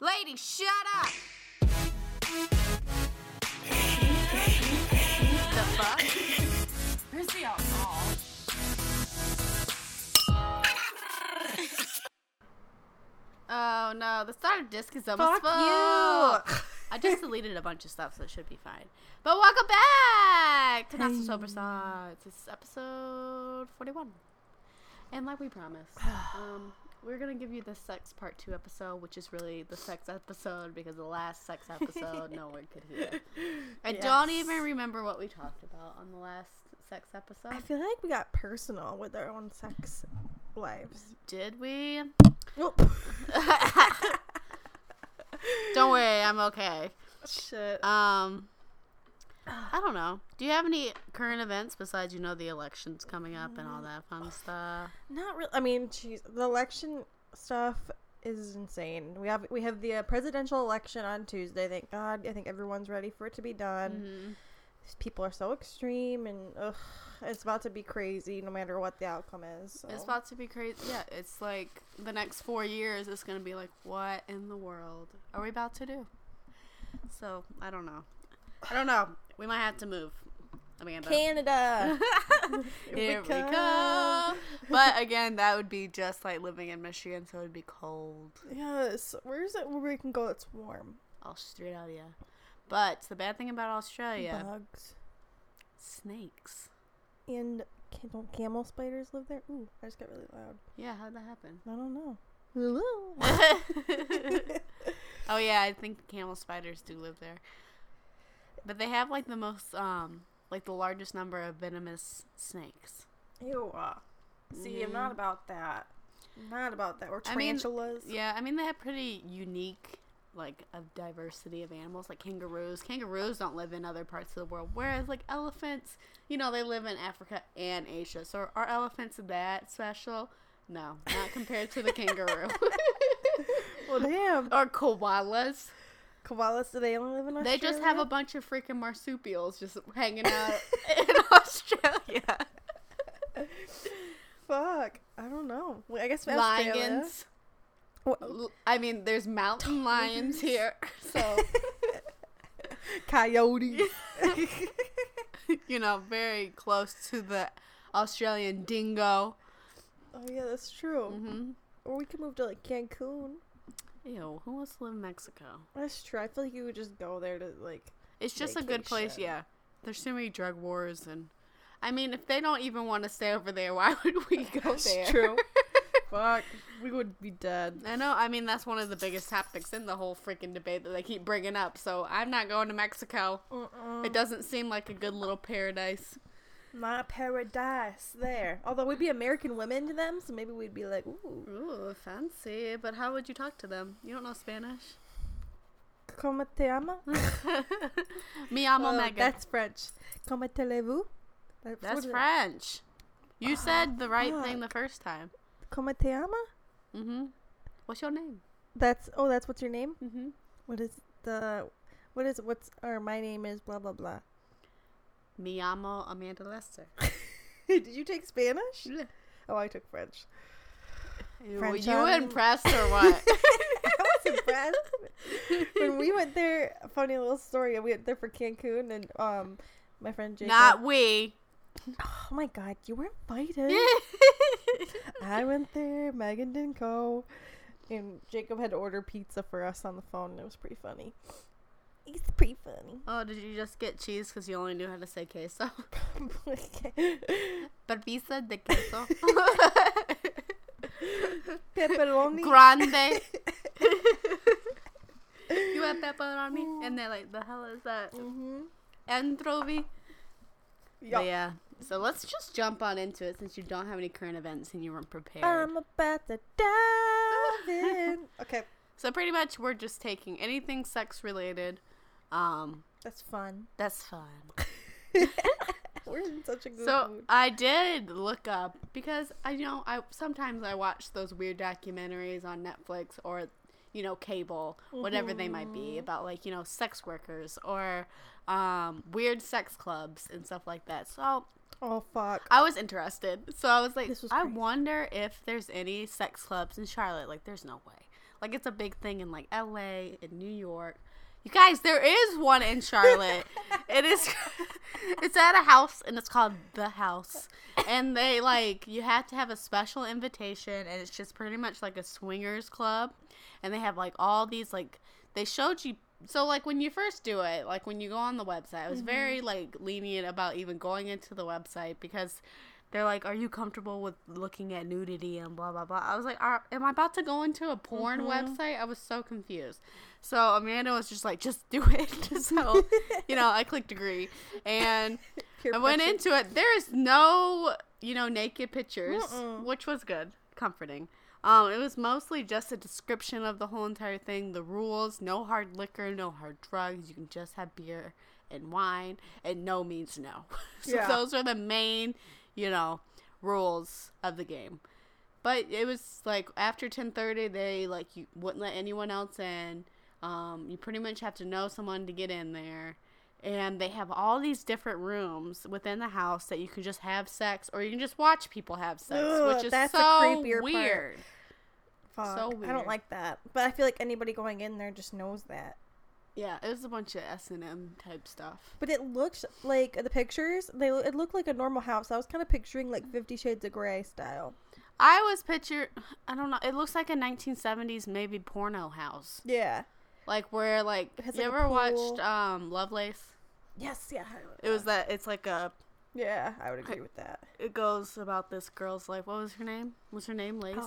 Lady, shut up! The fuck? Where's the alcohol? Oh no, the starter disc is almost Fuck full. you! I just deleted a bunch of stuff, so it should be fine. But welcome back to Not So Sober Thoughts. This is episode 41. And like we promised, we're going to give you the sex part 2 episode, which is really the sex episode because the last sex episode no one could hear. I don't even remember what we talked about on the last sex episode. I feel like we got personal with our own sex lives. Did we? Nope. Don't worry, I'm okay. Shit. I don't know. Do you have any current events besides, the elections coming up and all that fun stuff? Not really. I mean, geez, the election stuff is insane. We have the presidential election on Tuesday. Thank God. I think everyone's ready for it to be done. Mm-hmm. These people are so extreme, and it's about to be crazy no matter what the outcome is. So. It's about to be crazy. Yeah, it's like the next 4 years, it's going to be like, what in the world are we about to do? So, I don't know. We might have to move. Amanda. Canada. Here we go. But again, that would be just like living in Michigan, so it would be cold. Yes. Where is it where we can go that's warm? Australia. But the bad thing about Australia, Bugs. snakes. And don't camel spiders live there? Ooh, I just got really loud. Yeah, how'd that happen? I don't know. Hello. Oh yeah, I think camel spiders do live there. But they have like the most, the largest number of venomous snakes. Ew. See, I'm not about that. Or tarantulas. I mean, they have pretty unique, a diversity of animals, like kangaroos. Kangaroos don't live in other parts of the world, whereas, elephants, they live in Africa and Asia. So are elephants that special? No, not compared to the kangaroo. Well, damn. Or koalas. Koalas, do they only live in Australia? They just have a bunch of freaking marsupials just hanging out in Australia. Fuck. I don't know. Well, I guess Lions. I mean, there's mountain lions here, so. Coyotes. Very close to the Australian dingo. Oh, yeah, that's true. Mm-hmm. Or we could move to, Cancun. Ew, who wants to live in Mexico? That's true. I feel like you would just go there to, It's just a good place, yeah. There's too many drug wars, and... I mean, if they don't even want to stay over there, why would we go there? That's true. Fuck. We would be dead. I know. I mean, that's one of the biggest topics in the whole freaking debate that they keep bringing up, so I'm not going to Mexico. It doesn't seem like a good little paradise. Not paradise there. Although we'd be American women to them, so maybe we'd be like, ooh. Ooh, fancy. But how would you talk to them? You don't know Spanish? Como te llama? Mi amo Megan. That's French. Como te levez-vous? That's French. You said the right thing the first time. Como te llama? Mm-hmm. What's your name? That's what's your name? Mm-hmm. My name is blah, blah, blah. Mi amo Amanda Lester. Did you take Spanish? Yeah. Oh, I took French. Were you impressed or what? I was impressed. When we went there, a funny little story. We went there for Cancun, and my friend Jacob. Not we. Oh my God, you were invited. I went there. Megan didn't go, and Jacob had to order pizza for us on the phone. And it was pretty funny. It's pretty funny. Oh, did you just get cheese because you only knew how to say queso? Perpisa de queso. Pepperoni. Grande. You have pepperoni? And they're like, the hell is that? Mm-hmm. Anchovy? Yep. Yeah. So let's just jump on into it since you don't have any current events and you weren't prepared. I'm about to dive in. Okay. So pretty much we're just taking anything sex related. That's fun. That's fun. We're in such a good So mood. I did look up because I sometimes I watch those weird documentaries on Netflix or cable, whatever they might be, about sex workers or weird sex clubs and stuff like that. So Oh, fuck. I was interested. So I was like, This was I crazy. wonder if there's any sex clubs in Charlotte. Like, there's no way. Like, it's a big thing in, like, L.A., in New York. You guys, there is one in Charlotte. It's at a house, and it's called The House. And they, like, you have to have a special invitation, and it's just pretty much like a swingers club. And they have, like, all these, like, they showed you. So, like, when you first do it, like, when you go on the website, I was very, like, lenient about even going into the website because they're like, are you comfortable with looking at nudity and blah, blah, blah. I was like, am I about to go into a porn website? I was so confused. So, Amanda was just like, just do it. So, you know, I clicked agree. And I went into it. There is no, you know, naked pictures, which was good. Comforting. It was mostly just a description of the whole entire thing. The rules, no hard liquor, no hard drugs. You can just have beer and wine, and no means no. So those are the main, you know, rules of the game. But it was like after 10:30, they like you wouldn't let anyone else in. You pretty much have to know someone to get in there. And they have all these different rooms within the house that you can just have sex, or you can just watch people have sex, which is that's so the creepier weird. Fuck. So weird. I don't like that. But I feel like anybody going in there just knows that. Yeah, it was a bunch of S&M type stuff. But it looks like the pictures, it looked like a normal house. I was kind of picturing like 50 Shades of Grey style. I don't know, it looks like a 1970s maybe porno house. Yeah. Like where, like, Has, you like, a ever pool. watched Lovelace? Yes, yeah. It was that, it's like a, Yeah, I would agree with that. it goes about this girl's life. What was her name? Was her name Lace?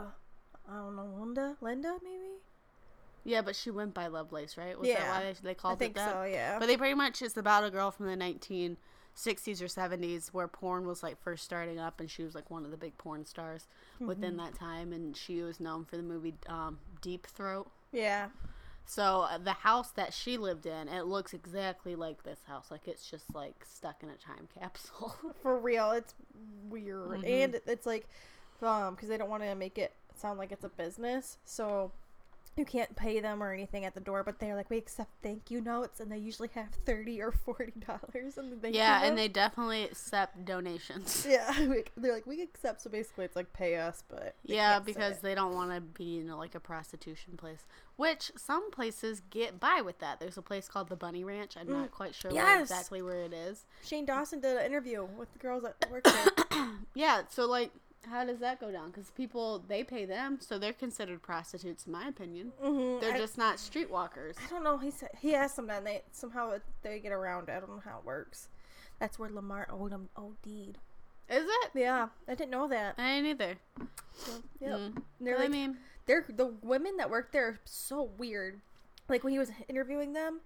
I don't know, Linda maybe? Yeah, but she went by Lovelace, right? Was Yeah. that why they called I think it that? so, yeah. But they pretty much, it's about a girl from the 1960s or 70s where porn was, like, first starting up, and she was, like, one of the big porn stars within that time, and she was known for the movie Deep Throat. Yeah. So the house that she lived in, it looks exactly like this house. Like, it's just, like, stuck in a time capsule. For real, it's weird. And it's like, because they don't want to make it sound like it's a business, so you can't pay them or anything at the door, but they're like, we accept thank you notes, and they usually have $30 or $40 in the thank you Yeah, and note. they definitely accept donations. Yeah, they're like, we accept, so basically it's like pay us, but Yeah, because they don't want to be in like a prostitution place, which some places get by with that. There's a place called the Bunny Ranch. I'm not quite sure exactly where it is. Shane Dawson did an interview with the girls that work there. Yeah, so like, how does that go down? Because people, they pay them, so they're considered prostitutes, in my opinion. They're just not streetwalkers. I don't know. He asked them that, and they get around it. I don't know how it works. That's where Lamar Odom OD'd. Is it? Yeah, I didn't know that. I ain't either. So, yep. I mean, the women that work there are so weird. Like, when he was interviewing them,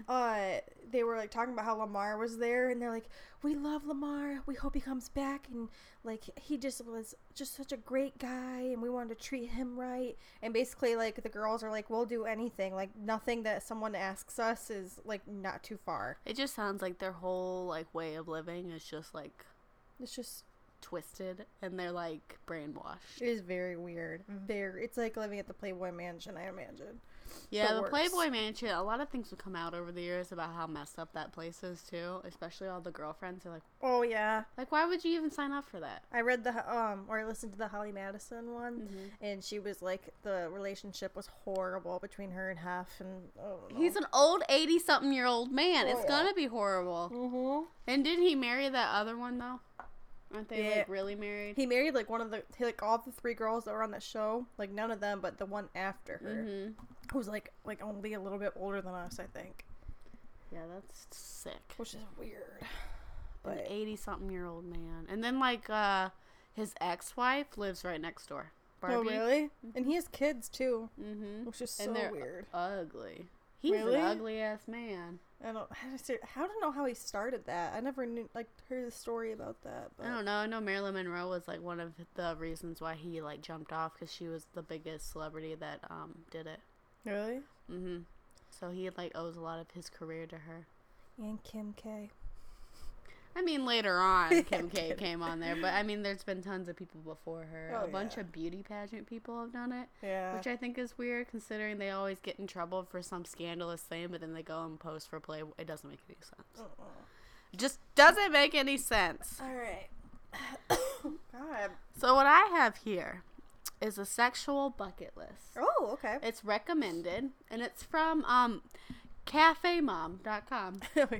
they were, like, talking about how Lamar was there, and they're like, we love Lamar, we hope he comes back, and, like, he just was just such a great guy, and we wanted to treat him right, and basically, like, the girls are like, we'll do anything, like, nothing that someone asks us is, like, not too far. it just sounds like their whole, like, way of living is just, like, It's just, twisted, and they're, like, brainwashed. it is very weird. It's like living at the Playboy Mansion, I imagine. Yeah, the worst. Playboy Mansion, a lot of things would come out over the years about how messed up that place is, too. Especially all the girlfriends are like, Oh, yeah. like, why would you even sign up for that? I read or I listened to the Holly Madison one, and she was like, the relationship was horrible between her and Hef, and He's an old 80-something-year-old man. It's gonna be horrible. Mm-hmm. And didn't he marry that other one, though? Aren't they, like, really married? He married, like, like, all the 3 girls that were on the show. Like, none of them, but the one after her. Who's, like, only a little bit older than us, I think. Yeah, that's sick. Which is weird. An But 80-something-year-old man. And then, like, his ex-wife lives right next door. Barbie. Oh, really? And he has kids, too. Mm-hmm. Which is so and they're weird. ugly. He's Really? an ugly-ass man. I don't know how he started that. I never heard the story about that. But. I don't know. I know Marilyn Monroe was, like, one of the reasons why he, like, jumped off, because she was the biggest celebrity that did it. Really? Mm-hmm. So he, like, owes a lot of his career to her. And Kim K. I mean, later on, Kim K came on there, but I mean, there's been tons of people before her. Oh, A bunch of beauty pageant people have done it, Yeah. which I think is weird, considering they always get in trouble for some scandalous thing, but then they go and post for Playboy. It doesn't make any sense. It just doesn't make any sense. All right. God. So what I have here is a sexual bucket list. Oh, okay. It's recommended, and it's from cafemom.com.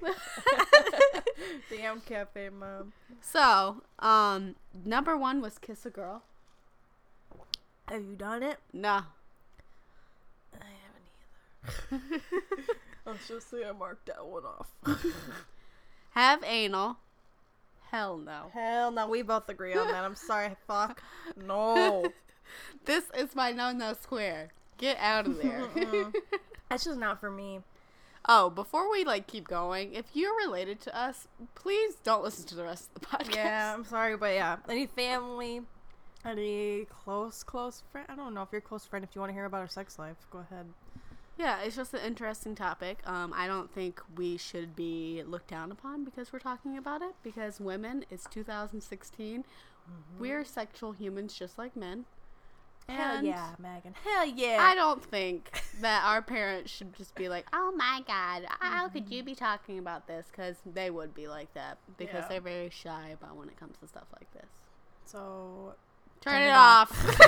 Damn Cafe Mom. So, number 1 was Kiss a Girl. Have you done it? No. I haven't either. Let's just say I marked that one off. Have anal. Hell no. Hell no, we both agree on that. I'm sorry, fuck. No. This is my no square. Get out of there. That's just not for me. Oh, before we keep going, if you're related to us, please don't listen to the rest of the podcast. Yeah, I'm sorry, but yeah. Any family, any close friend. I don't know if you're a close friend. If you want to hear about our sex life, go ahead. Yeah, it's just an interesting topic. I don't think we should be looked down upon because we're talking about it. Because women, it's 2016. Mm-hmm. We're sexual humans just like men. Hell And yeah, Megan. Hell yeah. I don't think that our parents should just be like, oh my God, how could you be talking about this? Because they would be like that. Because they're very shy about when it comes to stuff like this. So, turn it off.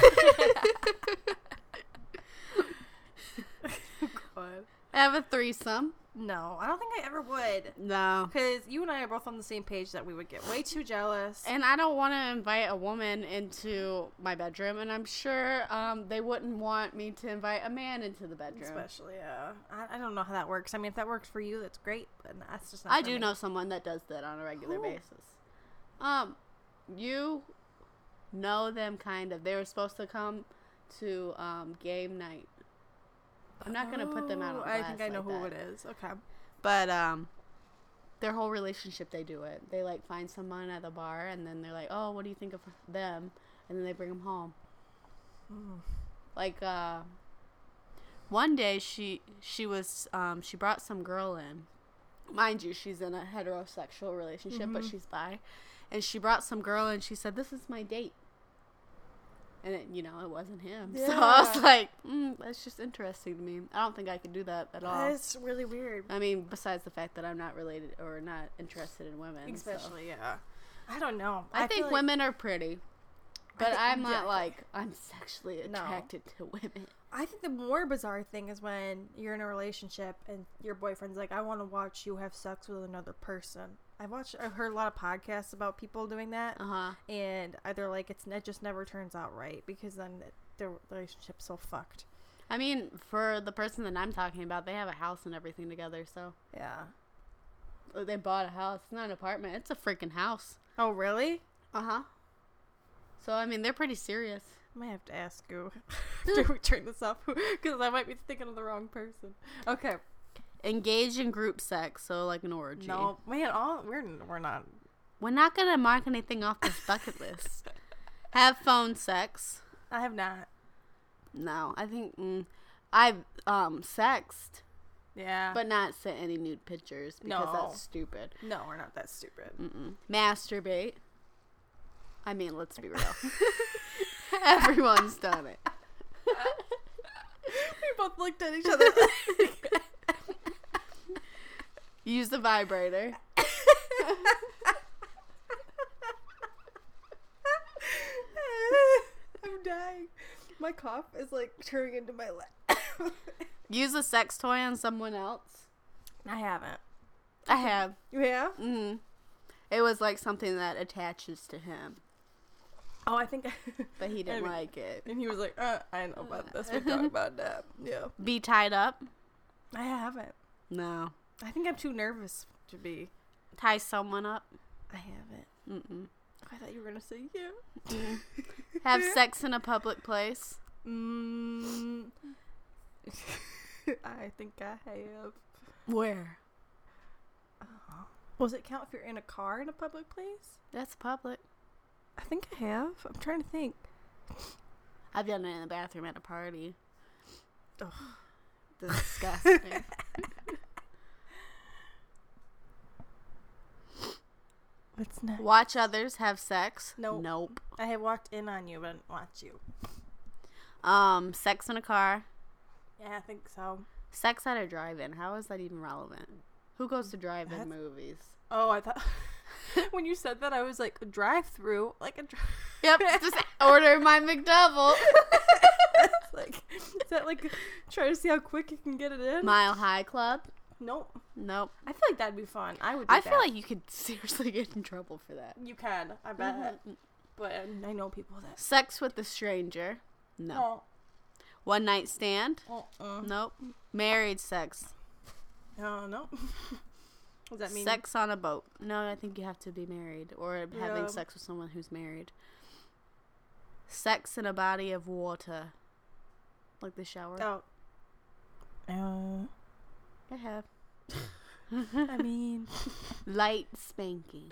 Have a threesome. No, I don't think I ever would. No. Because you and I are both on the same page that we would get way too jealous. And I don't want to invite a woman into my bedroom, and I'm sure they wouldn't want me to invite a man into the bedroom. Especially, yeah. I don't know how that works. I mean, if that works for you, that's great, but that's just not I for do me. know someone that does that on a regular basis. You know them kind of. They were supposed to come to game night. I'm not going to put them out on blast. I think I know like who that. it is. Okay. But their whole relationship, they do it. They find someone at the bar, and then they're like, "Oh, what do you think of them?" And then they bring them home. One day she brought some girl in. Mind you, she's in a heterosexual relationship, but she's bi. And she brought some girl in. She said, "This is my date." And it wasn't him. Yeah. So I was like, that's just interesting to me. I don't think I could do that at all. That's really weird. I mean, besides the fact that I'm not related or not interested in women. Especially, yeah. I don't know. I think women are pretty. But I'm not exactly. I'm sexually attracted to women. I think the more bizarre thing is when you're in a relationship and your boyfriend's like, I want to watch you have sex with another person. I've heard a lot of podcasts about people doing that. And they're like, it just never turns out right because then the relationship's so fucked. I mean, for the person that I'm talking about, they have a house and everything together, so. Yeah. They bought a house. It's not an apartment. It's a freaking house. Oh, really? So, I mean, they're pretty serious. I might have to ask you. Do we turn this off? Because I might be thinking of the wrong person. Okay. Engage in group sex, so like an orgy. No, man, we're not. We're not going to mark anything off this bucket list. Have phone sex. I have not. No, I think I've sexed. Yeah. But not sent any nude pictures because that's stupid. No, we're not that stupid. Masturbate. I mean, let's be real. Everyone's done it. We both looked at each other. Use the vibrator. I'm dying. My cough is turning into my leg. Use a sex toy on someone else. I haven't. I have. You have? It was something that attaches to him. Oh, I think. But he didn't like it. And he was like, I know about this. We're talking about that. Yeah. Be tied up. I haven't. No. I think I'm too nervous to be. Tie someone up. I haven't. I thought you were going to say yeah. Have sex in a public place. I think I have. Where? Does it count if you're in a car in a public place? That's public. I think I have. I'm trying to think. I've done it in the bathroom at a party. Ugh. Disgusting. What's next? Watch others have sex. Nope. I have walked in on you, but I didn't watch you. Sex in a car. Yeah, I think so. Sex at a drive-in. How is that even relevant? Who goes to drive-in movies? Oh, I thought when you said that, I was like, drive-through, like a Yep, just order my McDouble. It's like, is that like try to see how quick you can get it in? Mile High Club. Nope. Nope. I feel like that'd be fun. I would. I feel like you could seriously get in trouble for that. you can. I bet. But I know people that. Sex with a stranger. No. One night stand. Nope. Married sex. No. What does that mean? Sex on a boat. No, I think you have to be married or having sex with someone who's married. Sex in a body of water. Like the shower. I have. I mean, light spanking.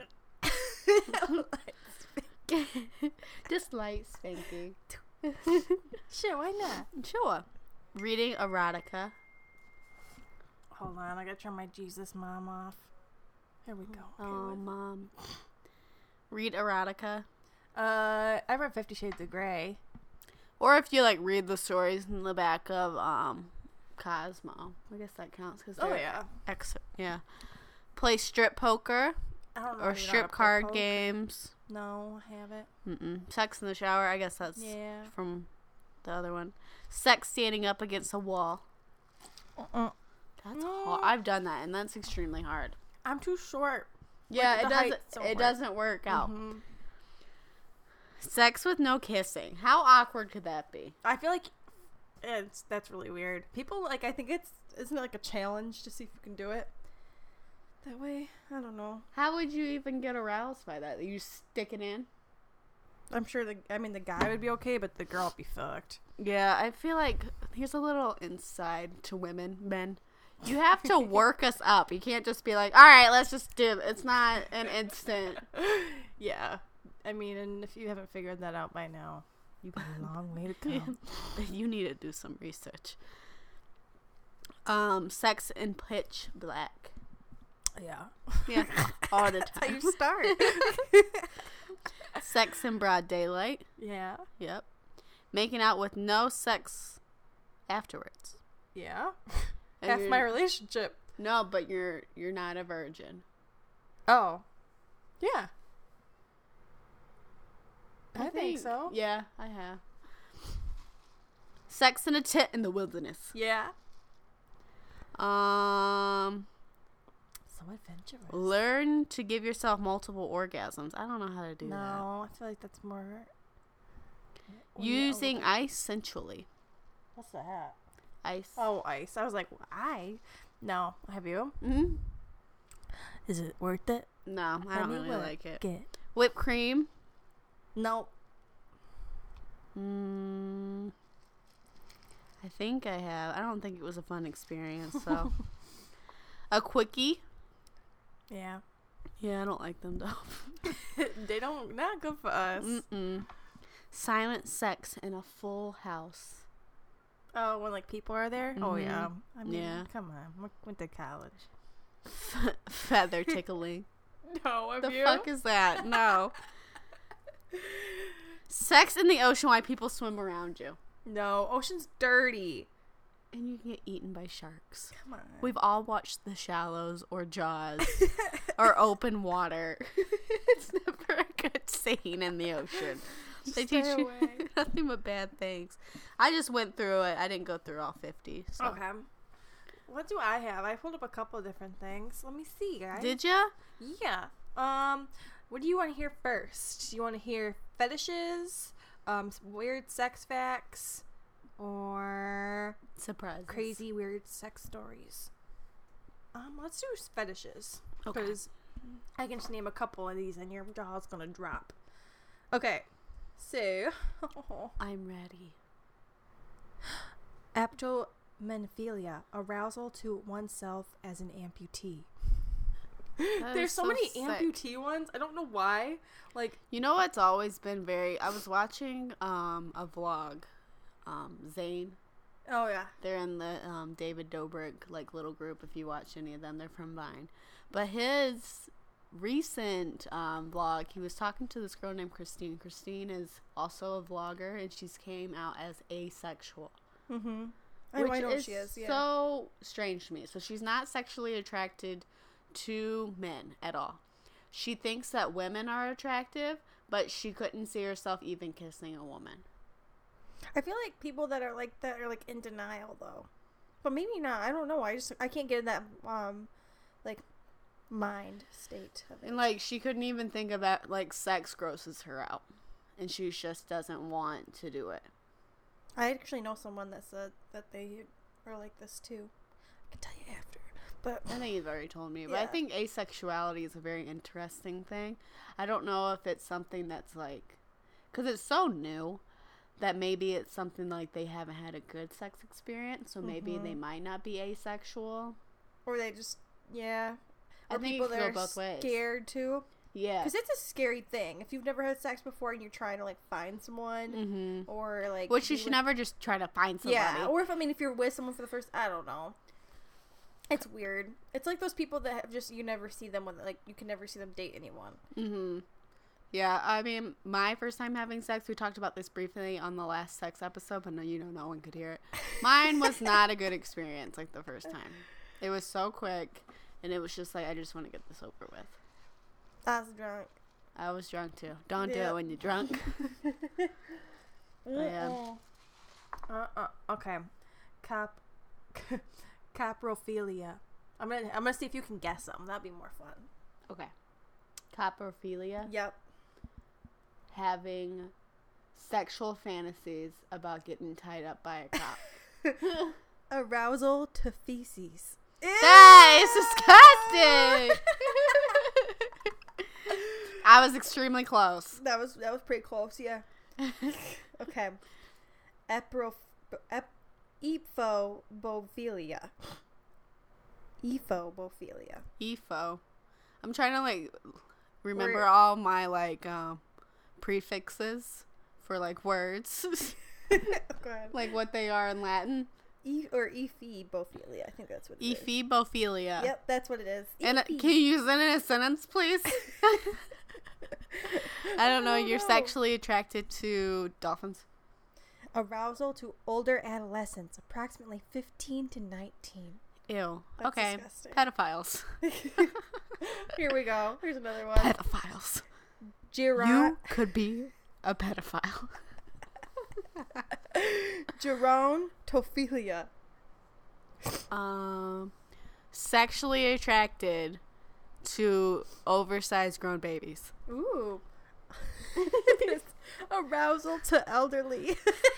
Just light spanking. Sure, why not? Sure. Reading erotica. Hold on, I gotta turn my Jesus mom off. Here we go. Oh, Mom. Read erotica. I read 50 Shades of Grey. Or if you like read the stories in the back of Cosmo. I guess that counts because yeah. Play strip poker or strip card games. No, I haven't. Sex in the shower. I guess that's from the other one. Sex standing up against a wall. That's hard. I've done that, and that's extremely hard. I'm too short. Yeah, it doesn't work out. Sex with no kissing. How awkward could that be? I feel like that's really weird. People I think isn't it like a challenge to see if you can do it that way? I don't know. How would you even get aroused by that? You stick it in? I'm sure the guy would be okay, but the girl would be fucked. Yeah, I feel like here's a little inside to men. You have to work us up. You can't just be like, all right, let's just do it. It's not an instant. Yeah. And if you haven't figured that out by now, you've got a long way to come. You need to do some research. Sex in pitch black. Yeah. All the time. That's how you start. Sex in broad daylight. Yeah. Yep. Making out with no sex afterwards. Yeah. Half my relationship. No, but you're not a virgin. Oh. Yeah. I think so. Yeah, I have. Sex in a tent in the wilderness. Yeah. So adventurous. Learn to give yourself multiple orgasms. I don't know how to do that. No, I feel like that's more... Using ice sensually. What's that? Ice. Oh, ice. I was like, why? No. Have you? Mm-hmm. Is it worth it? No, I don't really like it. Get. Whipped cream. No. I think I have. I don't think it was a fun experience, so. A quickie. Yeah. Yeah, I don't like them, though. They don't, not good for us. Silent sex in a full house. Oh, when people are there? Oh, yeah. Yeah. Come on. Went to college. Feather tickling. No, have you? The fuck is that? No. Sex in the ocean while people swim around you. No, ocean's dirty. And you can get eaten by sharks. Come on. We've all watched The Shallows or Jaws or Open Water. It's never a good scene in the ocean. They teach you nothing but bad things. I just went through it. I didn't go through all 50. So. Okay. What do I have? I pulled up a couple of different things. Let me see, guys. Did ya? Yeah. What do you want to hear first? Do you want to hear fetishes, some weird sex facts, or surprise crazy weird sex stories? Let's do fetishes. Okay. Because I can just name a couple of these and your jaw's gonna drop. Okay. So I'm ready. Aptomenophilia, arousal to oneself as an amputee. There's so many amputee ones. I don't know why. You know what's always been I was watching a vlog. Zane. Oh yeah. They're in the David Dobrik little group. If you watch any of them, they're from Vine. But his recent vlog, he was talking to this girl named Christine. Christine is also a vlogger, and she's came out as asexual. Mm-hmm. Which is so strange to me. So she's not sexually attracted to men at all. She thinks that women are attractive, but she couldn't see herself even kissing a woman. I feel like people that are like that are like in denial though, but maybe not. I don't know. I can't get in that like mind state of it. And like she couldn't even think about like sex grosses her out, and she just doesn't want to do it. I actually know someone that said that they are like this too. I can tell you after. But I think you've already told me. But yeah. I think asexuality is a very interesting thing. I don't know if it's something that's like, because it's so new that maybe it's something like they haven't had a good sex experience, so maybe they might not be asexual. Or they just, yeah. I Or think people it could that go are both ways. scared too. Yeah. Because it's a scary thing. If you've never had sex before and you're trying to like find someone, or like, which you should never just try to find somebody. Yeah, or if you're with someone for the first, I don't know. It's weird. It's like those people that have just, you never see them when, like, you can never see them date anyone. Yeah, I mean, my first time having sex, we talked about this briefly on the last sex episode, but no one could hear it. Mine was not a good experience, like, the first time. It was so quick, and it was just like, I just want to get this over with. I was drunk. I was drunk, too. Don't do it when you're drunk. Okay. Caprophilia. I'm gonna see if you can guess them. That'd be more fun. Okay. Coprophilia. Yep. Having Sexual fantasies about getting tied up by a cop. Arousal to feces. That is disgusting. I was extremely close. That was pretty close, yeah. Okay. Ephobophilia. Ephobophilia. Epho. I'm trying to like remember Word. all my like prefixes for like words. Go ahead. Like what they are in Latin. Ephebophilia. I think that's what it is. Ephebophilia. Yep, that's what it is. And can you use it in a sentence, please? I don't know. You're sexually attracted to dolphins. Arousal to older adolescents, approximately 15 to 19. Ew. That's okay. disgusting. Pedophiles. Here we go. Here's another one. Pedophiles. You could be a pedophile. Gerontophilia. Sexually attracted to oversized grown babies. Ooh. Arousal to elderly.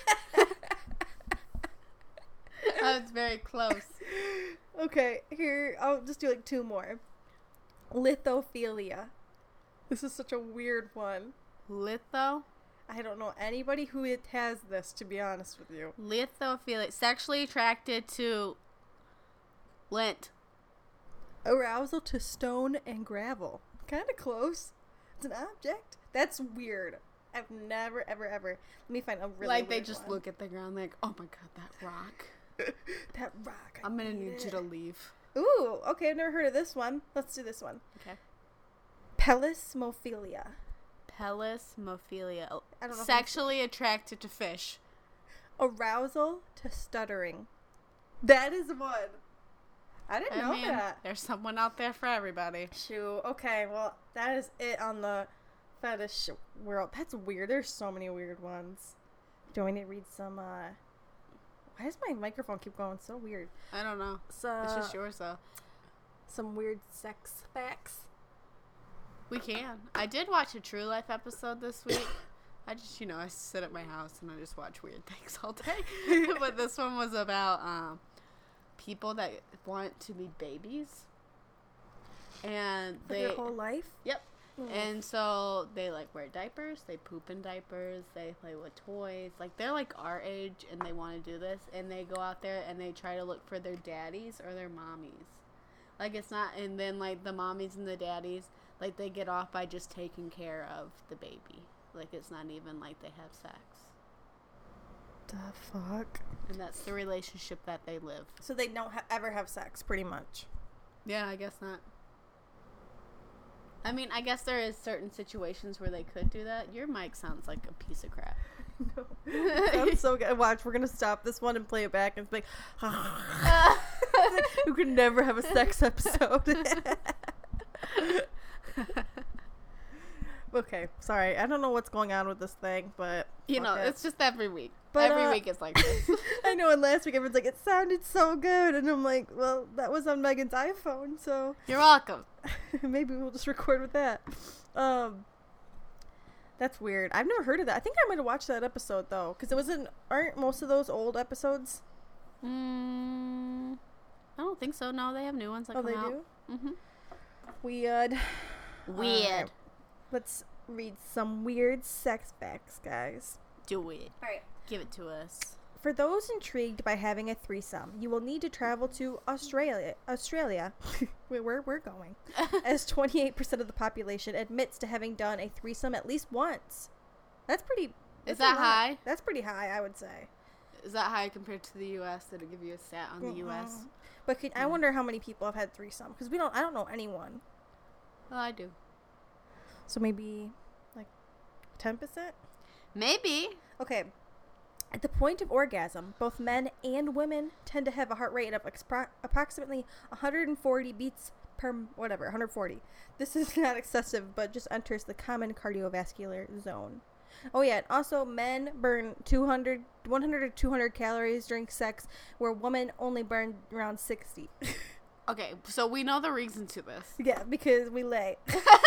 That's very close. Okay, here, I'll just do like two more. Lithophilia. This is such a weird one. Litho? I don't know anybody who has this, to be honest with you. Lithophilia. Sexually attracted to lint. Arousal to stone and gravel. Kind of close. It's an object. That's weird. I've never, ever, ever. Let me find a really like they weird just one. look at the ground like, oh my god, that rock. That rock. I'm gonna need you to leave. Ooh, okay, I've never heard of this one. Let's do this one. Okay. Pelismophilia. Pelismophilia. I don't know. Sexually attracted to fish. Arousal to stuttering. That is one. I didn't know that. There's someone out there for everybody. Shoot. Okay, well, that is it on the fetish world. That's weird. There's so many weird ones. Do I need to read some, why does my microphone keep going so weird? I don't know. So, It's just yours, though. some weird sex facts. We can. I did watch a True Life episode this week. I just, I sit at my house and I just watch weird things all day. But this one was about people that want to be babies. And For their whole life? Yep. Mm. And so they like wear diapers, they poop in diapers, they play with toys. Like they're like our age and they want to do this, and they go out there and they try to look for their daddies or their mommies. Like it's not, and then like the mommies and the daddies, like they get off by just taking care of the baby. Like it's not even like they have sex. The fuck? And that's the relationship that they live. So they don't ever have sex, pretty much. Yeah, I guess not. I mean, I guess there is certain situations where they could do that. Your mic sounds like a piece of crap. No. Sounds so good. Watch, we're gonna stop this one and play it back and be like, you could never have a sex episode. Okay, sorry. I don't know what's going on with this thing, but You fuck know, it. it's just every week. But, Every week it's like this. I know, and last week everyone's like, it sounded so good. And I'm like, well, that was on Megan's iPhone, so You're welcome. maybe we'll just record with that. That's weird. I've never heard of that. I think I might have watched that episode, though, because aren't most of those old episodes? I don't think so. No, they have new ones that come out. Do? Mm-hmm. Weird. Weird. Alright, let's read some weird sex facts, guys. Do it. All right. Give it to us. For those intrigued by having a threesome, you will need to travel to Australia. Where we're going. As 28% of the population admits to having done a threesome at least once. That's pretty... Is that's a that lot. high? That's pretty high, I would say. Is that high compared to the U.S.? Did it give you a stat on the U.S.? But I wonder how many people have had threesome, because I don't know anyone. Well, I do. So maybe like 10%? Maybe. Okay. At the point of orgasm, both men and women tend to have a heart rate of approximately 140 beats per 140. This is not excessive, but just enters the common cardiovascular zone. Oh yeah, and also men burn 100 to 200 calories during sex, where women only burn around 60. Okay, so we know the reason to this. Yeah, because we lay.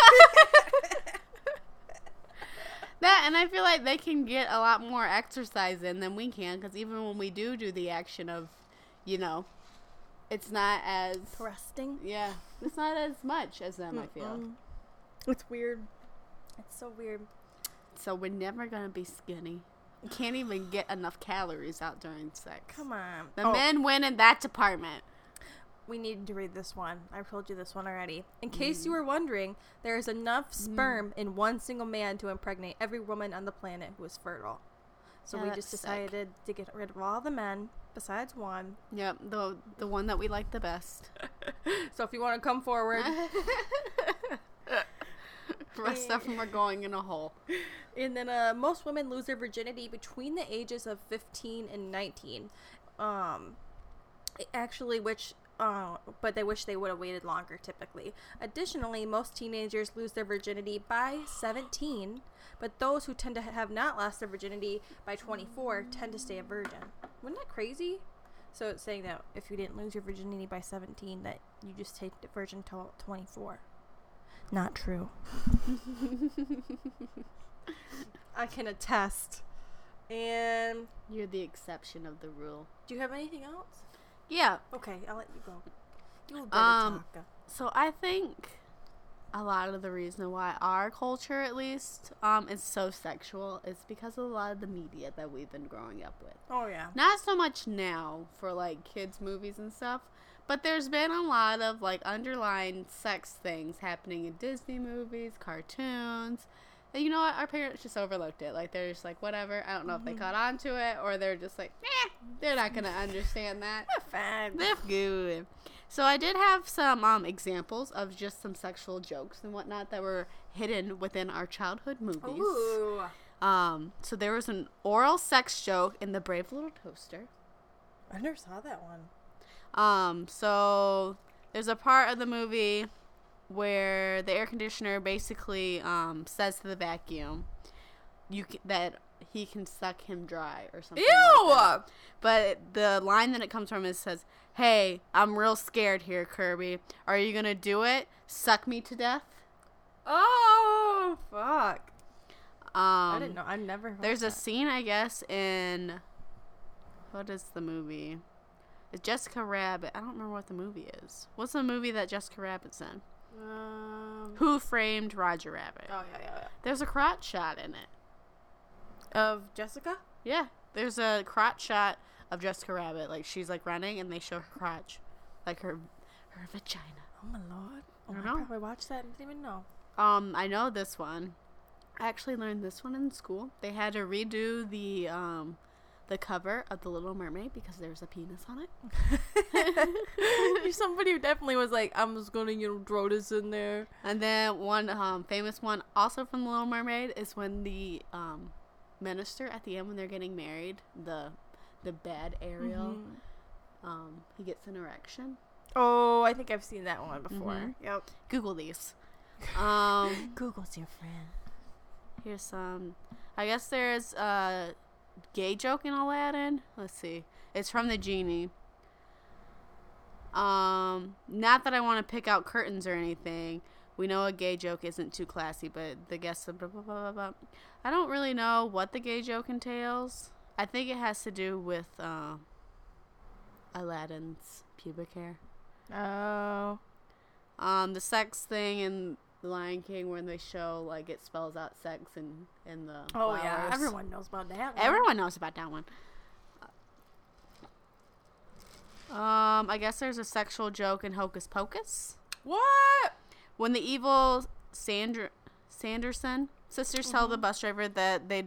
That, and I feel like they can get a lot more exercise in than we can, because even when we do the action of, it's not as... Thrusting? Yeah, it's not as much as them, I feel. It's weird. It's so weird. So we're never going to be skinny. We can't even get enough calories out during sex. Come on. The men win in that department. We need to read this one. I told you this one already. In case you were wondering, there is enough sperm in one single man to impregnate every woman on the planet who is fertile. So Yeah, we that's just decided to get rid of all the men besides one. Yep, the one that we like the best. So if you want to come forward. The rest of them are going in a hole. And then most women lose their virginity between the ages of 15 and 19. But they wish they would have waited longer typically. Additionally, most teenagers lose their virginity by 17, but those who tend to have not lost their virginity by 24 tend to stay a virgin. Wasn't that crazy? So it's saying that if you didn't lose your virginity by 17, that you just stayed a virgin till 24. Not true. I can attest. And You're the exception of the rule. do you have anything else? Yeah. Okay, I'll let you go. You better talk. So I think a lot of the reason why our culture, at least, is so sexual is because of a lot of the media that we've been growing up with. Oh, yeah. Not so much now for, like, kids' movies and stuff, but there's been a lot of, like, underlying sex things happening in Disney movies, cartoons. And you know what? Our parents just overlooked it. Like, they're just like, whatever. I don't know if they caught on to it, or they're just like, they're not going to understand that. They're good. So I did have some examples of just some sexual jokes and whatnot that were hidden within our childhood movies. Ooh. So there was an oral sex joke in The Brave Little Toaster. I never saw that one. So there's a part of the movie where the air conditioner basically says to the vacuum that he can suck him dry or something. Ew! Like that. But the line that it comes from says, "Hey, I'm real scared here, Kirby. Are you gonna do it? Suck me to death?" Oh, fuck. I I didn't know. I never heard There's a that. scene, I guess, in what is the movie? It's Jessica Rabbit. I don't remember what the movie is. What's the movie that Jessica Rabbit's in? Who Framed Roger Rabbit? Oh, yeah. There's a crotch shot in it. Of Jessica? Yeah, there's a crotch shot of Jessica Rabbit. Like, she's, like, running, and they show her crotch. Like, her vagina. Oh, my Lord. Oh, I I know. probably watched that and didn't even know. I know this one. I actually learned this one in school. They had to redo the cover of The Little Mermaid because there was a penis on it. You're somebody who definitely was like, I'm just gonna, throw this in there. And then one famous one also from The Little Mermaid is when the minister at the end, when they're getting married, the bad Ariel, he gets an erection. Oh, I think I've seen that one before. Mhm. Yep. Google these. Google's your friend. Here's some. I guess there's a gay joke in Aladdin. Let's see. It's from the genie. Not that I want to pick out curtains or anything. We know a gay joke isn't too classy, but the guests blah, blah, blah, blah, blah. I don't really know what the gay joke entails. I think it has to do with Aladdin's pubic hair. Oh. The sex thing in The Lion King, when they show like it spells out sex in the Oh flowers. yeah, everyone knows about that one. Everyone knows about that one. I guess there's a sexual joke in Hocus Pocus. What? When the evil Sanderson sisters tell the bus driver that they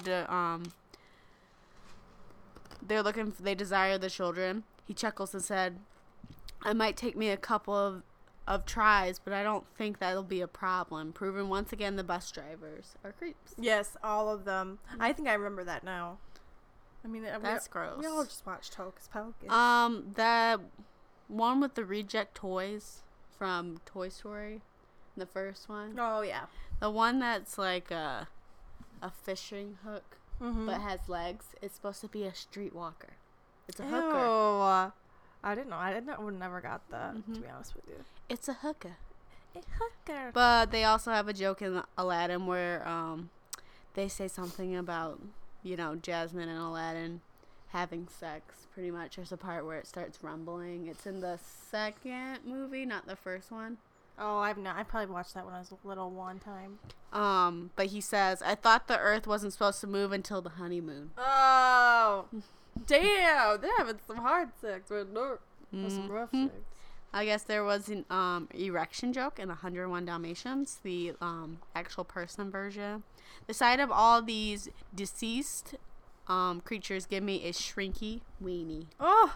desire the children, he chuckles and said, "It might take me a couple of tries, but I don't think that'll be a problem." Proving once again the bus drivers are creeps. Yes, all of them. I think I remember that now. I mean, That's gross. We all just watched Hocus Pocus. The one with the reject toys from Toy Story, the first one. Oh yeah. The one that's like a fishing hook, Mm-hmm. but has legs. It's supposed to be a streetwalker. It's a Ew. hooker. I didn't know. I would never got that, to be honest with you. It's a hooker. A hooker. But they also have a joke in Aladdin where they say something about, Jasmine and Aladdin having sex. Pretty much there's a part where it starts rumbling. It's in the second movie, not the first one. Oh, I probably watched that when I was little one time. But he says, "I thought the earth wasn't supposed to move until the honeymoon." Oh. Damn, they're having some hard sex with some rough sex. I guess there was an erection joke in 101 Dalmatians, the actual person version. The sight of all these deceased creatures give me a shrinky weenie. Oh.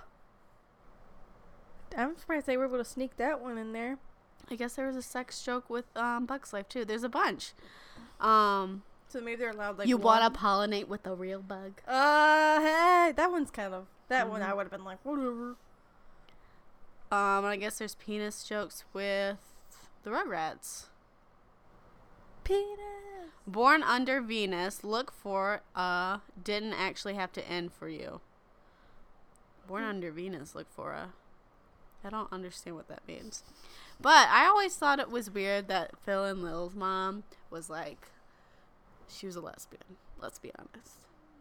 I'm surprised they were able to sneak that one in there. I guess there was a sex joke with Bugs Life too. There's a bunch. So maybe they're allowed like you one. want to pollinate with a real bug? Hey, that one's kind of one I would have been like whatever. I guess there's penis jokes with the Rugrats. Penis. Born under Venus, look for didn't actually have to end for you. Born under Venus, look for I don't understand what that means. But I always thought it was weird that Phil and Lil's mom was like, she was a lesbian. Let's be honest.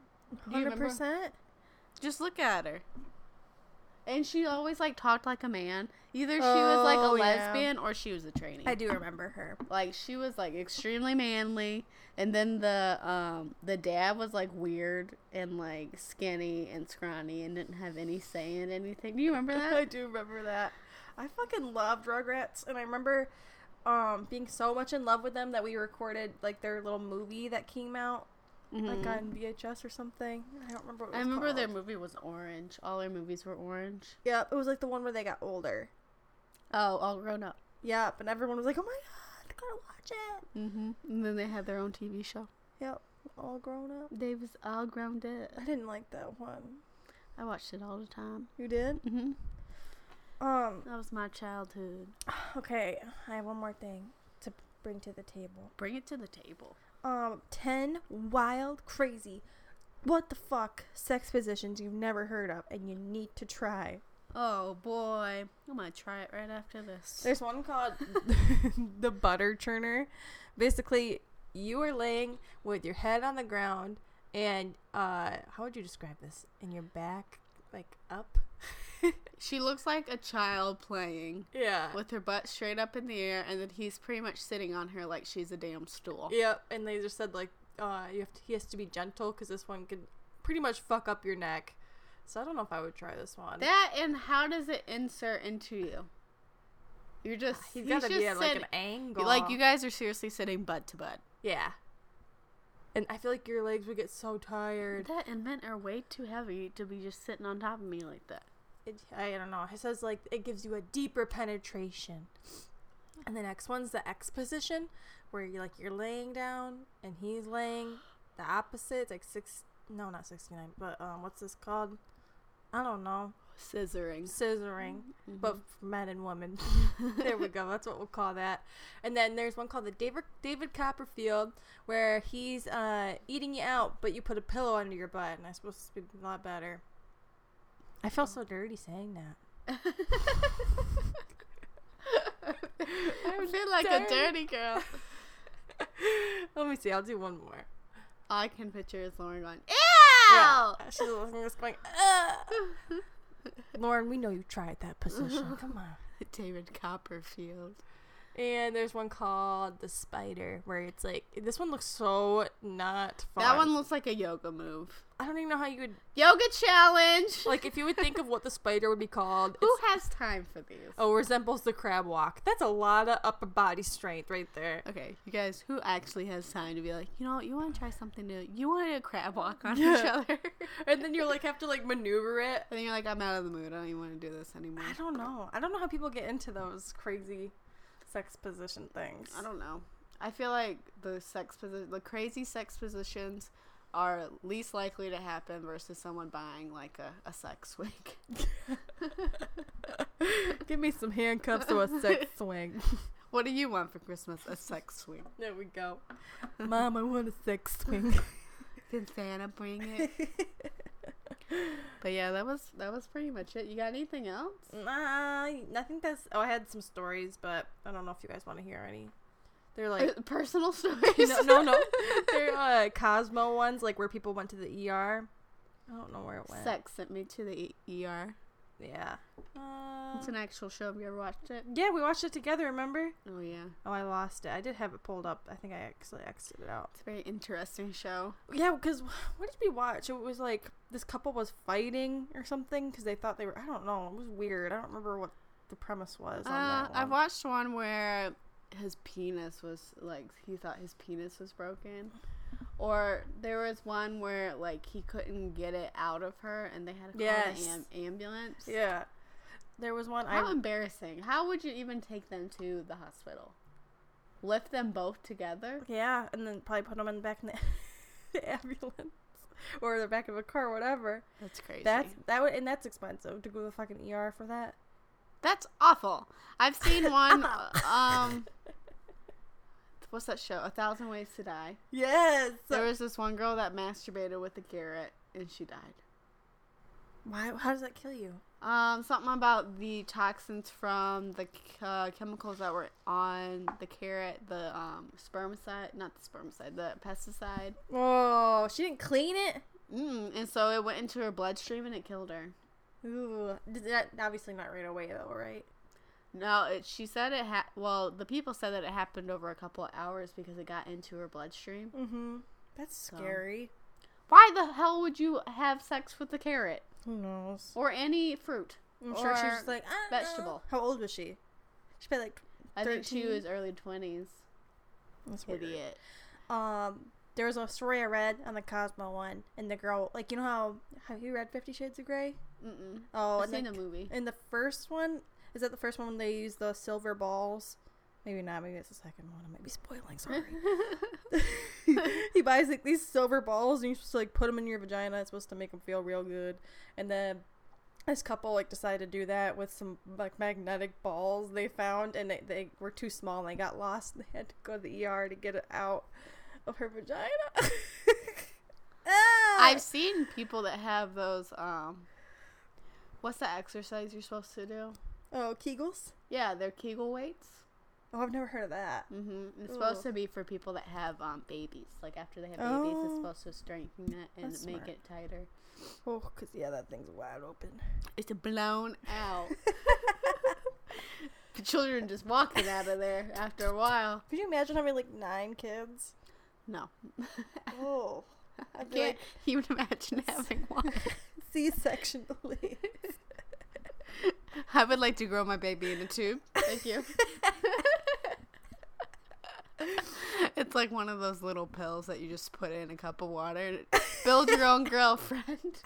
100%. Just look at her. And she always like talked like a man. Either she was like a lesbian or she was a trainee. I do remember her. Like she was like extremely manly, and then the dad was like weird and like skinny and scrawny and didn't have any say in anything. Do you remember that? I do remember that. I fucking loved Rugrats, and I remember being so much in love with them that we recorded like their little movie that came out like on VHS or something. I don't remember what it was remember called. their movie was orange. All their movies were orange. Yep, it was like the one where they got older. Oh, all grown up. Yep, and everyone was like, "Oh my god, I gotta watch it." And then they had their own TV show. Yep, all grown up. They was all grown up. I didn't like that one. I watched it all the time. You did? That was my childhood. Okay, I have one more thing to bring to the table. Bring it to the table. 10 wild, crazy, what the fuck sex positions you've never heard of and you need to try. Oh boy, I'm gonna try it right after this. There's one called the butter churner. Basically, you are laying with your head on the ground and how would you describe this? And your back like up? She looks like a child playing. Yeah. With her butt straight up in the air, and then he's pretty much sitting on her like she's a damn stool. Yep, and they just said like he has to be gentle because this one could pretty much fuck up your neck. So I don't know if I would try this one. That, and how does it insert into you? He's got to be at like an angle. Like you guys are seriously sitting butt to butt. Yeah. And I feel like your legs would get so tired. That and men are way too heavy to be just sitting on top of me like that. I don't know. It says like it gives you a deeper penetration. And the next one's the X position, where you're laying down and he's laying the opposite. It's like not 69, but what's this called? I don't know. Scissoring. But for men and women. There we go. That's what we'll call that. And then there's one called the David Copperfield, where he's eating you out, but you put a pillow under your butt, and that's supposed to be a lot better. I feel so dirty saying that. I feel like a dirty girl. Let me see. I'll do one more. All I can picture is Lauren going, ew! Yeah. She's just going, ugh. Lauren, we know you tried that position. Come on. David Copperfield. And there's one called The Spider, where it's like, this one looks so not fun. That one looks like a yoga move. I don't even know how you would... Yoga challenge! Like, if you would think of what the spider would be called... Who has time for these? Oh, resembles the crab walk. That's a lot of upper body strength right there. Okay, you guys, who actually has time to be like, you know, you want to try something new? You want to crab walk on each other? And then you're like, have to like maneuver it. And then you're like, I'm out of the mood. I don't even want to do this anymore. I don't know. I don't know how people get into those crazy sex position things. I don't know. I feel like the crazy sex positions are least likely to happen versus someone buying like a sex swing. Give me some handcuffs or a sex swing. What do you want for Christmas? A sex swing. There we go. Mom, I want a sex swing. Did Santa bring it? But yeah, that was pretty much it. You got anything else? I think that's... Oh, I had some stories, but I don't know if you guys want to hear any. They're like... personal stories? No. They're Cosmo ones, like where people went to the ER. I don't know where it went. Sex sent me to the ER. Yeah. It's an actual show. Have you ever watched it? Yeah, we watched it together, remember? Oh, yeah. Oh, I lost it. I did have it pulled up. I think I actually exited it out. It's a very interesting show. Yeah, because what did we watch? It was like this couple was fighting or something because they thought they were... I don't know. It was weird. I don't remember what the premise was on that one. I've watched one where his penis was, like, he thought his penis was broken. Or there was one where, like, he couldn't get it out of her and they had to call an ambulance. Yeah. There was one... How embarrassing. How would you even take them to the hospital? Lift them both together? Yeah, and then probably put them in the back of the ambulance. Or the back of a car, whatever. That's crazy. That's expensive to go to the fucking ER for that. That's awful. I've seen one, what's that show? 1,000 Ways to Die. Yes. There was this one girl that masturbated with a carrot and she died. Why? How does that kill you? Something about the toxins from the chemicals that were on the carrot, the spermicide, not the spermicide, the pesticide. Oh, she didn't clean it? And so it went into her bloodstream and it killed her. Ooh. Obviously not right away though, right? No, she said it the people said that it happened over a couple of hours because it got into her bloodstream. Mm-hmm. That's scary. Why the hell would you have sex with the carrot? Who knows? Or any fruit. I'm sure she was just like, vegetable. How old was she? She was like 13? I think she was early 20s. That's weird. Idiot. There was a story I read on the Cosmo one, and the girl, like, you know how... Have you read 50 Shades of Grey? Mm-mm. Oh, I've seen the movie. In the first one... Is that the first one when they use the silver balls? Maybe not. Maybe it's the second one. I might be spoiling. Sorry. He buys like these silver balls, and you're supposed to like put them in your vagina. It's supposed to make them feel real good. And then this couple like decided to do that with some like magnetic balls they found, and they were too small and they got lost. And they had to go to the ER to get it out of her vagina. I've seen people that have those. What's the exercise you're supposed to do? Oh, Kegels? Yeah, they're Kegel weights. Oh, I've never heard of that. Mm-hmm. It's supposed to be for people that have babies. Like, after they have babies, it's supposed to strengthen it and make it tighter. Oh, because, yeah, that thing's wide open. It's blown out. The children just walking out of there after a while. Could you imagine having, like, 9 kids? No. Oh. I can't even imagine having one. C-section, please. I would like to grow my baby in a tube. Thank you. It's like one of those little pills that you just put in a cup of water. Build your own girlfriend.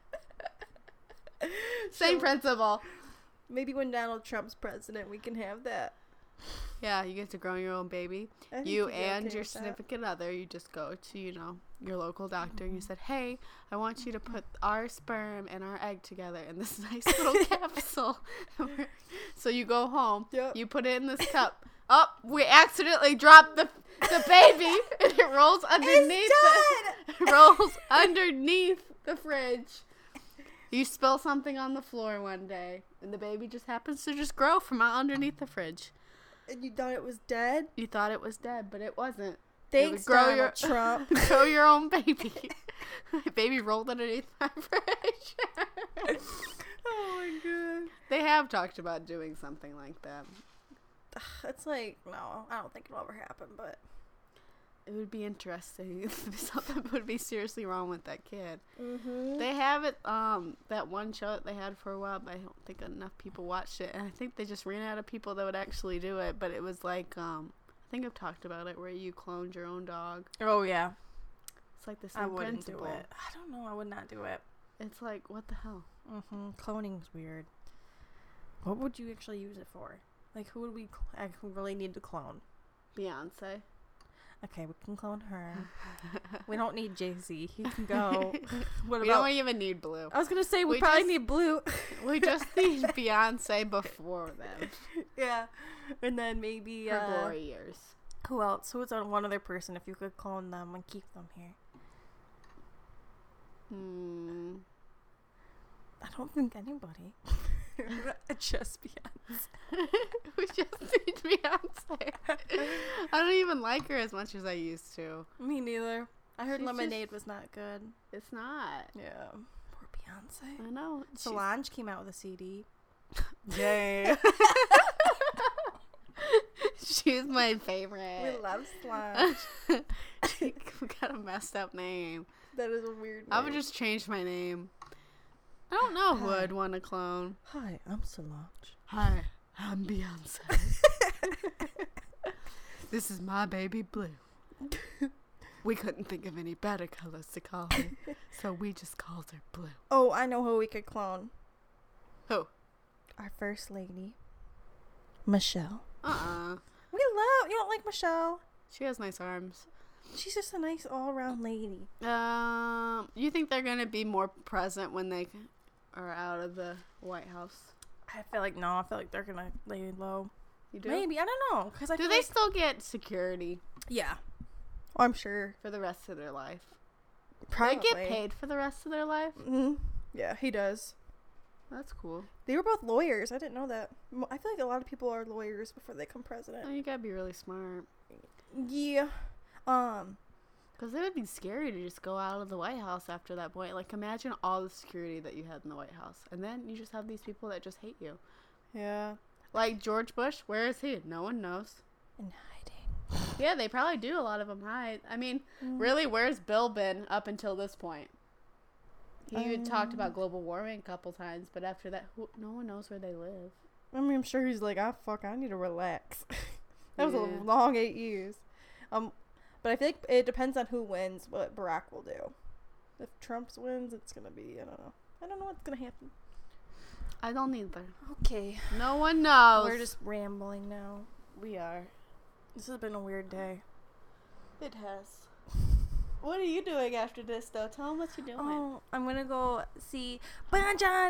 Same principle. Maybe when Donald Trump's president, we can have that. Yeah, you get to grow your own baby. You and your significant other, you just go to, your local doctor. You said, hey, I want you to put our sperm and our egg together in this nice little capsule. So you go home. Yep. You put it in this cup. Oh, we accidentally dropped the baby, and it rolls underneath. It rolls underneath the fridge. You spill something on the floor one day, and the baby just happens to just grow from out underneath the fridge. And you thought it was dead? You thought it was dead, but it wasn't. Thanks, Donald Trump. Grow your own baby. My baby rolled underneath my fridge. Oh my god. They have talked about doing something like that. It's like, no, I don't think it'll ever happen, but It would be interesting if something would be seriously wrong with that kid. mm-hmm. They have it, that one show that they had for a while, but I don't think enough people watched it. And I think they just ran out of people that would actually do it. But it was like, I think I've talked about it, where you cloned your own dog. Oh, yeah. It's like the same I wouldn't principle. do it. I don't know. I would not do it. It's like, what the hell? Mm-hmm. Cloning's weird. What would you actually use it for? Like, who would we really need to clone? Beyonce. Okay, we can clone her. We don't need Jay-Z. He can go. What We about... don't even need Blue. I was going to say, we We probably just- need Blue. We just need Beyonce before them. Yeah. And then maybe... Her glory years. Who else? Who's on one other person if you could clone them and keep them here? I don't think anybody. Just Beyonce. We just need Beyonce. I don't even like her as much as I used to. Me neither. I heard She's Lemonade was not good. It's not. Yeah. Poor Beyonce. I know. Solange came out with a CD. Yay. She's my favorite. We love Solange. She got a messed up name. That is a weird name. I would just change my name. I don't know who I'd want to clone. Hi, I'm Solange. Hi, I'm Beyonce. This is my baby Blue. We couldn't think of any better colors to call her, so we just called her Blue. Oh, I know who we could clone. Who? Our first lady. Michelle. Uh-uh. You don't like Michelle? She has nice arms. She's just a nice all-around lady. You think they're going to be more present when they are out of the White House? I feel like they're gonna lay low. You do? Maybe, I don't know. Cause I Do feel they like... still get security Yeah. Oh, I'm sure. for the rest of their life? Probably. They get paid for the rest of their life? Mm-hmm. Yeah, he does. That's cool. They were both lawyers. I didn't know that. I feel like a lot of people are lawyers before they become president. Oh, you gotta be really smart. Yeah. Because it would be scary to just go out of the White House after that point. Like, imagine all the security that you had in the White House. And then you just have these people that just hate you. Yeah. Like George Bush, where is he? No one knows. In hiding. Yeah, they probably do. A lot of them hide. I mean, really, where's Bill been up until this point? He had talked about global warming a couple times, but after that, no one knows where they live. I mean, I'm sure he's like, fuck, I need to relax. That was Yeah. a long 8 years. But I think it depends on who wins what Barack will do. If Trump wins, it's gonna be, I don't know. I don't know what's gonna happen. I don't either. Okay. No one knows. We're just rambling now. We are. This has been a weird day. It has. What are you doing after this, though? Tell them what you're doing. Oh, I'm gonna go see John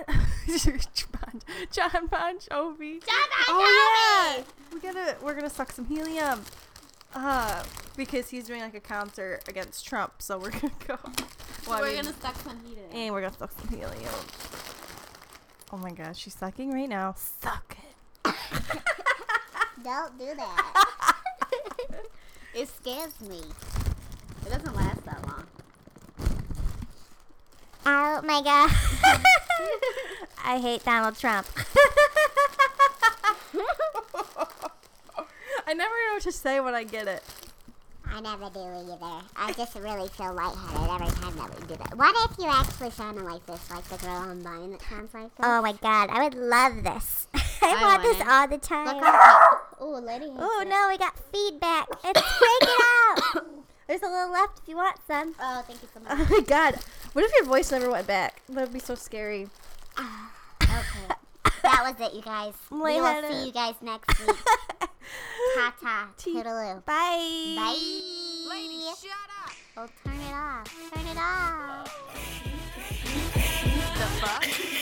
Bon Jovi. Oh, yeah! We're gonna suck some helium. Because he's doing like a concert against Trump, so we're gonna go. Well, We're gonna suck some heat in. and we're gonna suck some helium. Oh my gosh, she's sucking right now. Suck it. Don't do that. It scares me. It doesn't last that long. Oh my god. I hate Donald Trump. I never know what to say when I get it. I never do either. I just really feel lightheaded every time that we do that. What if you actually sounded like this, like the girl on Vine that sounds like this? Oh my god, I would love this. I want this want it. all the time. Look on Oh, lady. Oh no, we got feedback. Let's break it out. There's a little left if you want some. Oh, thank you so much. Oh my god. What if your voice never went back? That would be so scary. Okay. That was it, you guys. We will Lightheaded. see you guys next week. Ta-ta. Toodaloo. Bye. Bye. Lady, shut up! Well, turn it off. Turn it off. The fuck?